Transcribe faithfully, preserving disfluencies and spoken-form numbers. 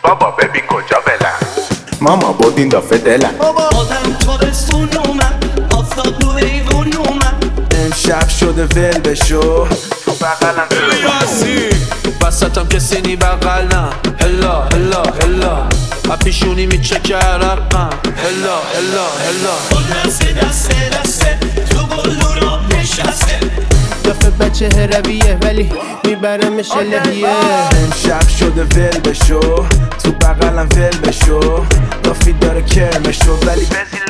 بابا ببین کجا بلم ماما بود این دافه دلم آدم تابستون اومد آفتاب رو ایوون اومد امشب شده ول بشو تو بغلم یاسی وسطم کسی نی بغل نه هلا هلا هلا پیشونی میچکه عرقم هلا هلا هلا با دسته دسته دسته تو گلو را نشسته دفعه بچه هرویه ولی میبرمش الهیه امشب شده ول بشو تو بغلم ول بشو دافی داره کرمشو ولی بزین